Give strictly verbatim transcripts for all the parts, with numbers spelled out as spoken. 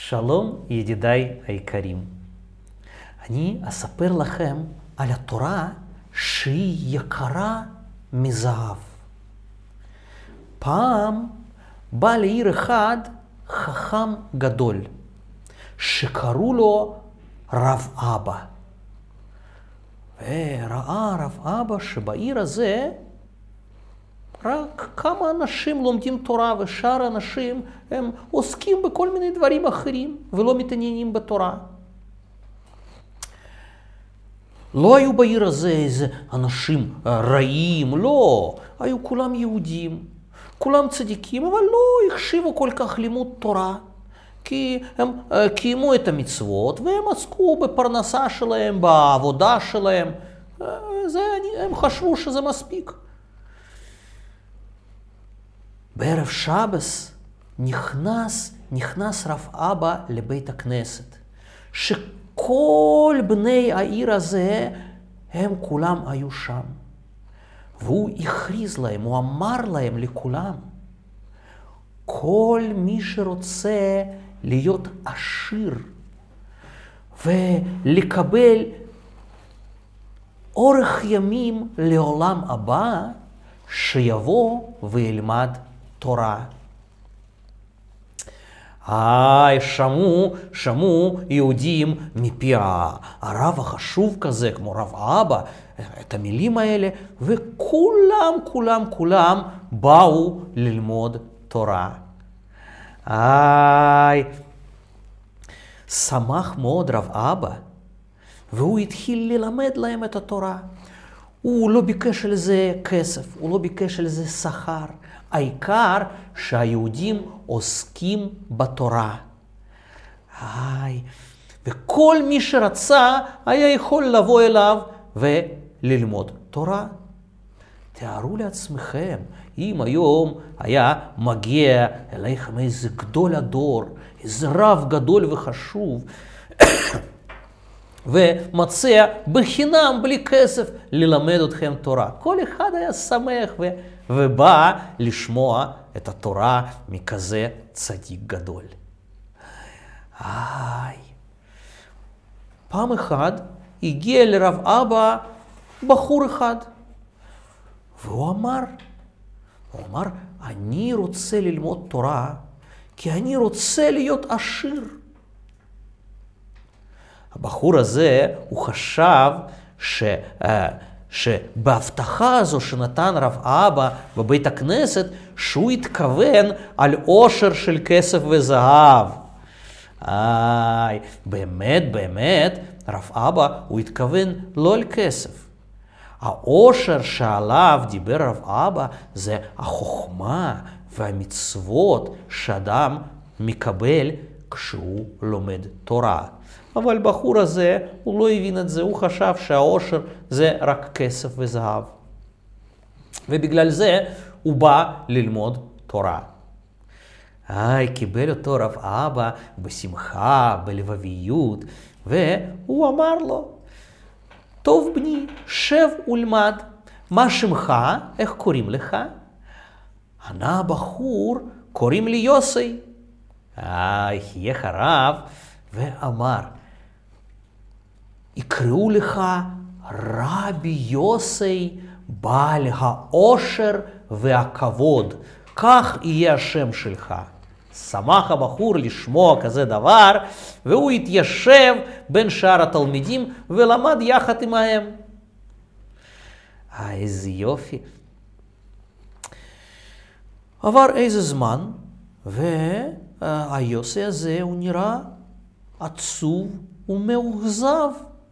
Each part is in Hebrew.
שלום ידידיי היקרים. אני אספר לכם על התורה שהיא יקרה מזהב. פעם בא לעיר אחד חכם גדול שקראו לו רב אבא. וראה רב אבא שבעיר הזה רק כמה אנשים לומדים תורה ושאר אנשים הם עוסקים בכל מיני דברים אחרים ולא מתעניינים בתורה. לא היו בעיר הזה איזה אנשים רעים, לא, היו כולם יהודים, כולם צדיקים, אבל לא החשיבו כל כך לימוד תורה, כי הם קיימו את המצוות והם עסקו בפרנסה שלהם, בעבודה שלהם, זה, הם חשבו שזה מספיק. בערב שבס נכנס, נכנס רב אבא לבית הכנסת, שכל בני העיר הזה הם כולם היו שם. והוא הכריז להם, הוא אמר להם לכולם, כל מי שרוצה להיות עשיר ולקבל אורך ימים לעולם הבא, שיבוא וילמד תורה. היי, שמעו, שמעו יהודים מפי הרב החשוב כזה, כמו רב אבא, את המילים האלה, וכולם, כולם, כולם באו ללמוד תורה. היי, שמח מאוד רב אבא, והוא התחיל ללמד להם את התורה. הוא לא ביקש על זה כסף, הוא לא ביקש על זה שכר. העיקר שהיהודים עוסקים בתורה. היי, וכל מי שרצה היה יכול לבוא אליו וללמוד תורה. תארו לעצמכם, אם היום היה מגיע אליכם איזה גדול הדור, איזה רב גדול וחשוב, ומצא בחינם בלי כסף ללמד אתכם תורה. כל אחד היה שמח ו... ובא לשמוע את התורה מכזה צדיק גדול. איי. פעם אחד הגיע לרב אבא בחור אחד, והוא אמר, הוא אמר, אני רוצה ללמוד תורה, כי אני רוצה להיות עשיר. הבחור הזה, הוא חשב ש, שבהבטחה הזו שנתן רב אבא בבית הכנסת, שהוא התכוון על עושר של כסף וזהב. איי, באמת, באמת, רב אבא, הוא התכוון לא על כסף. העושר שעליו דיבר רב אבא זה החוכמה והמצוות שאדם מקבל כשהוא לומד תורה. אבל בחור הזה, הוא לא הבין את זה, הוא חשב שהעושר זה רק כסף וזהב. ובגלל זה הוא בא ללמוד תורה. איי, קיבל אותו רב אבא בשמחה, בלבביות, והוא אמר לו, טוב בני, שב ולמד, מה שמך, איך קוראים לך? ענה הבחור, קוראים לי יוסי. איי, חייך הרב, ואמר, יקראו לך רבי יוסי בעל העושר והכבוד, כך יהיה השם שלך. שמח הבחור לשמוע כזה דבר, והוא התיישב בין שאר התלמידים ולמד יחד עמהם. איזה יופי. עבר איזה זמן, והיוסי הזה הוא נראה עצוב ומאוכזב.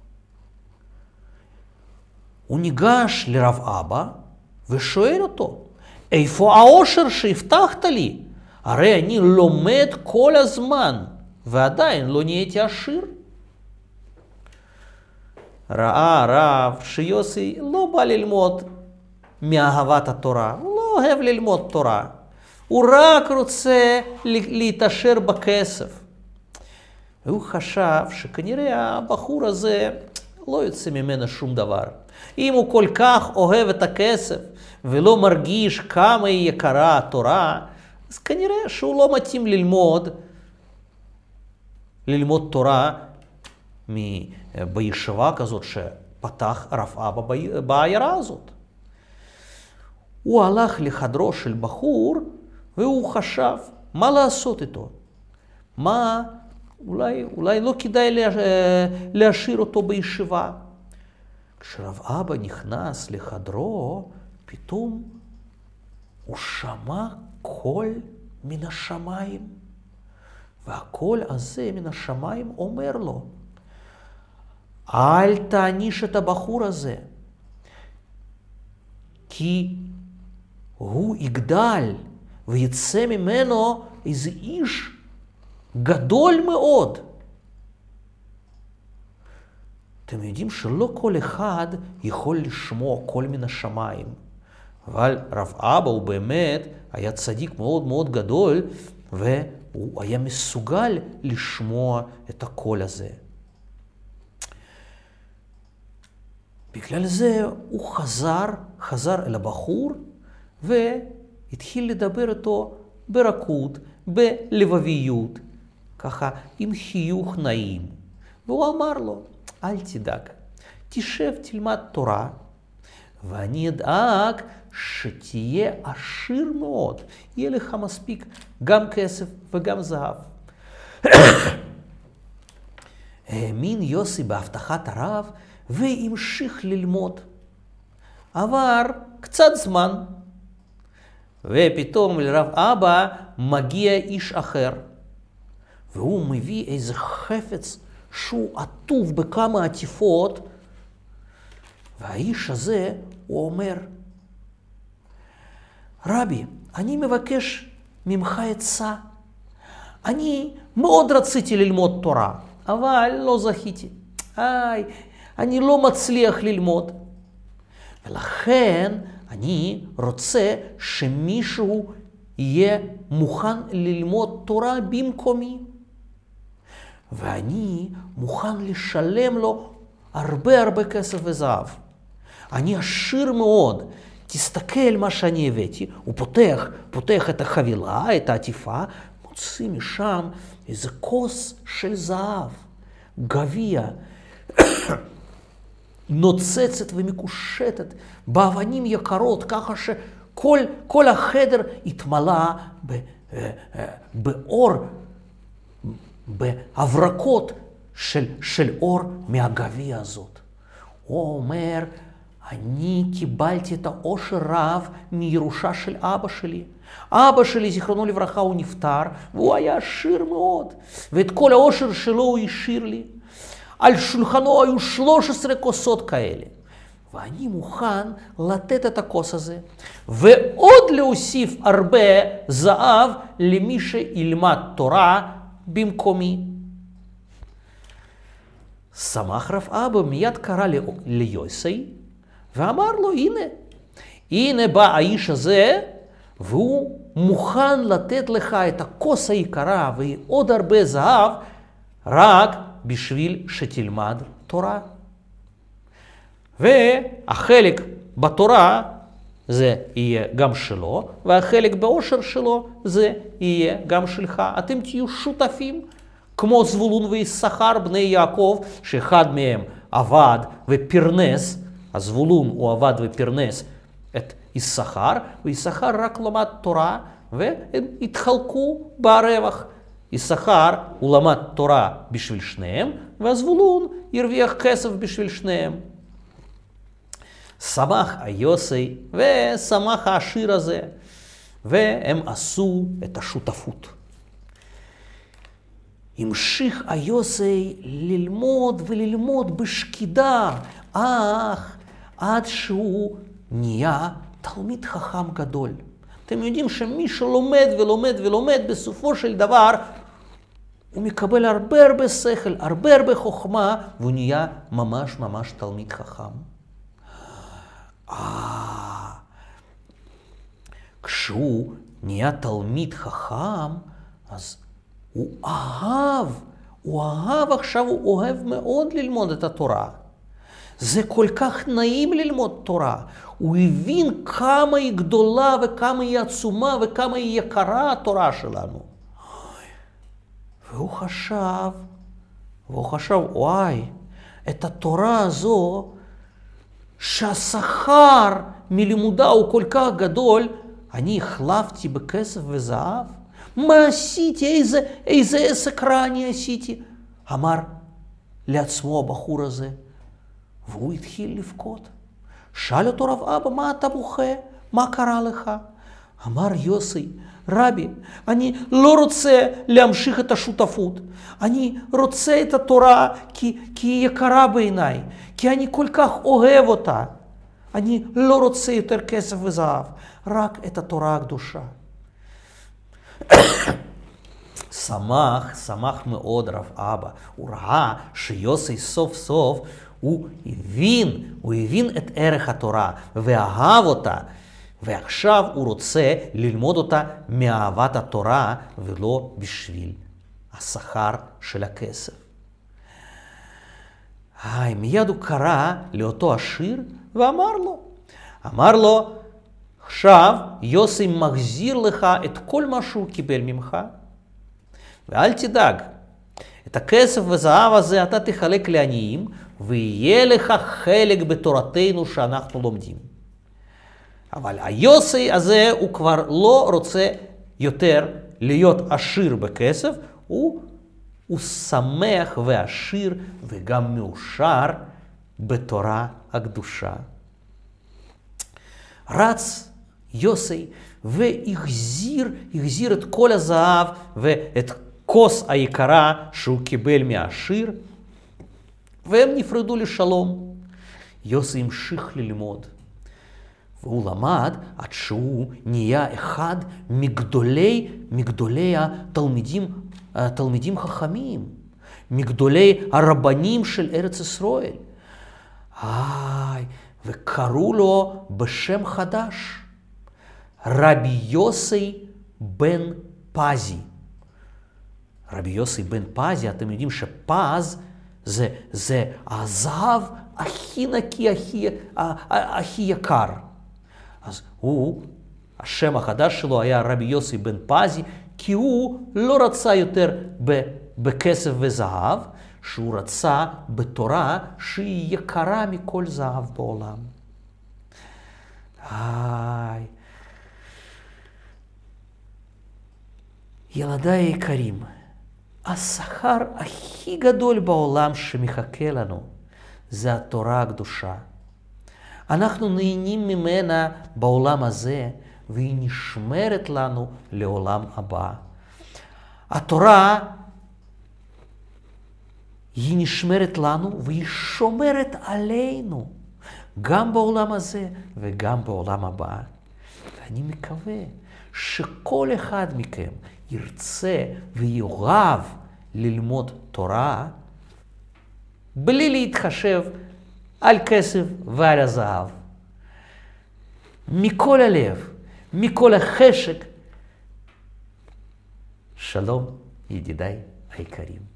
הוא ניגש לרב אבא ושואל אותו, איפה העושר שהבטחת לי? הרי אני לומד כל הזמן ועדיין לא נהייתי עשיר. ראה הרב שיוסי לא בא ללמוד מאהבת התורה, הוא לא אוהב ללמוד תורה, הוא רק רוצה להתעשר בכסף. והוא חשב שכנראה הבחור הזה לא יוצא ממנו שום דבר. אם הוא כל כך אוהב את הכסף ולא מרגיש כמה היא יקרה התורה, אז כנראה שהוא לא מתאים ללמוד ללמוד תורה בישיבה כזאת שפתח רב אבא בעיירה הזאת. הוא הלך לחדרו של בחור והוא חשב מה לעשות איתו. מה, אולי, אולי לא כדאי להשאיר אותו בישיבה. כשרב אבא נכנס לחדרו, פתאום הוא שמע קול מן השמיים. והקול הזה מן השמיים אומר לו, אל תעניש את הבחור הזה, כי הוא יגדל ויצא ממנו איזה איש גדול מאוד. אתם יודעים שלא כל אחד יכול לשמוע קול מן השמיים. אבל רב אבא הוא באמת היה צדיק מאוד מאוד גדול, והוא היה מסוגל לשמוע את הקול הזה. בגלל זה הוא חזר, חזר אל הבחור, והתחיל לדבר איתו ברכות, בלבביות, ככה עם חיוך נעים. והוא אמר לו, אל תדאג, תשב, תלמד תורה, ואני אדאג שתהיה עשיר מאוד, יהיה לך מספיק גם כסף וגם זהב. האמין יוסי בהבטחת הרב והמשיך ללמוד. עבר קצת זמן, ופתאום לרב אבא מגיע איש אחר, והוא מביא איזה חפץ שהוא עטוב בכמה עטיפות, והאיש הזה הוא אומר, רבי, אני מבקש ממך עצה. אני מאוד רציתי ללמוד תורה, אבל לא זכיתי. איי, אני לא מצליח ללמוד. ולכן אני רוצה שמישהו יהיה מוכן ללמוד תורה במקומי. ואני מוכן לשלם לו הרבה הרבה כסף וזהב. אני עשיר מאוד. תסתכל מה שאני הבאתי. הוא פותח, פותח את החבילה, את העטיפה, מוציא משם איזה כוס של זהב, גביע, נוצצת ומקושטת, באבנים יקרות, ככה שכל כל החדר התמלא ב, באור, בהברקות של, של אור מהגביע הזאת. הוא אומר, אני קיבלתי את העושר רב מירושה של אבא שלי. אבא שלי, זיכרונו לברכה, הוא נפטר, והוא היה עשיר מאוד. ואת כל העושר שלו הוא השאיר לי. על שולחנו היו שלוש עשרה כוסות כאלה. ואני מוכן לתת את הכוס הזה, ועוד להוסיף הרבה זהב למי שילמד תורה במקומי. שמח רב אבא, מיד קרא ליוסי, ואמר לו, הנה, הנה בא האיש הזה, והוא מוכן לתת לך את הכוס היקרה ועוד הרבה זהב, רק בשביל שתלמד תורה. והחלק בתורה זה יהיה גם שלו, והחלק בעושר שלו זה יהיה גם שלך. אתם תהיו שותפים, כמו זבולון ויששכר, בני יעקב, שאחד מהם עבד ופרנס, הזבולון הוא עבד ופרנס את יששכר, ויששכר רק למד תורה, והם התחלקו ברווח. יששכר הוא למד תורה בשביל שניהם, והזבולון הרוויח כסף בשביל שניהם. שמח היוסי ושמח העשיר הזה, והם עשו את השותפות. המשיך היוסי ללמוד וללמוד בשקידה, אך עד שהוא נהיה תלמיד חכם גדול. אתם יודעים שמי שלומד ולומד ולומד, בסופו של דבר הוא מקבל הרבה הרבה שכל, הרבה הרבה חוכמה, והוא נהיה ממש ממש תלמיד חכם. אה, כשהוא נהיה תלמיד חכם, אז הוא אהב, הוא אהב עכשיו, הוא אוהב מאוד ללמוד את התורה. זה כל כך נעים ללמוד תורה. הוא הבין כמה היא גדולה וכמה היא עצומה וכמה היא יקרה התורה שלנו. והוא חשב, והוא חשב, וואי, את התורה הזו, שהשכר מלימודה הוא כל כך גדול, אני החלפתי בכסף וזהב? מה עשיתי? איזה, איזה עסק רע אני עשיתי? אמר לעצמו הבחור הזה, והוא התחיל לבכות. שאל אותו רב אבא, מה אתה בוכה? מה קרה לך? אמר יוסי, רבי, אני לא רוצה להמשיך את השותפות. אני רוצה את התורה כי, כי היא יקרה בעיניי, כי אני כל כך אוהב אותה. אני לא רוצה יותר כסף וזהב, רק את התורה הקדושה. שמח, שמח מאוד רב אבא. הוא ראה שיוסי סוף סוף הוא הבין, הוא הבין את ערך התורה ואהב אותה. ועכשיו הוא רוצה ללמוד אותה מאהבת התורה ולא בשביל השכר של הכסף. היי, מיד הוא קרא לאותו עשיר ואמר לו, אמר לו, עכשיו יוסי מחזיר לך את כל מה שהוא קיבל ממך, ואל תדאג, את הכסף וזהב הזה אתה תחלק לעניים, ויהיה לך חלק בתורתנו שאנחנו לומדים. אבל היוסי הזה הוא כבר לא רוצה יותר להיות עשיר בכסף, הוא, הוא שמח ועשיר וגם מאושר בתורה הקדושה. רץ יוסי והחזיר, החזיר את כל הזהב ואת כוס היקרה שהוא קיבל מהעשיר, והם נפרדו לשלום. יוסי המשיך ללמוד. והוא למד עד שהוא נהיה אחד מגדולי, מגדולי התלמידים, התלמידים חכמים, מגדולי הרבנים של ארץ ישראל. איי, וקראו לו בשם חדש, רבי יוסי בן פזי. רבי יוסי בן פזי, אתם יודעים שפז זה, זה הזהב הכי נקי, הכי, הכי יקר. אז הוא, השם החדש שלו היה רבי יוסי בן פזי, כי הוא לא רצה יותר בכסף וזהב, שהוא רצה בתורה שהיא יקרה מכל זהב בעולם. איי. ילדיי היקרים, השכר הכי גדול בעולם שמחכה לנו זה התורה הקדושה. אנחנו נהנים ממנה בעולם הזה, והיא נשמרת לנו לעולם הבא. התורה היא נשמרת לנו והיא שומרת עלינו, גם בעולם הזה וגם בעולם הבא. ואני מקווה שכל אחד מכם ירצה ויאהב ללמוד תורה, בלי להתחשב על כסף ועל הזהב. מכל הלב, מכל החשק. שלום, ידידיי היקרים.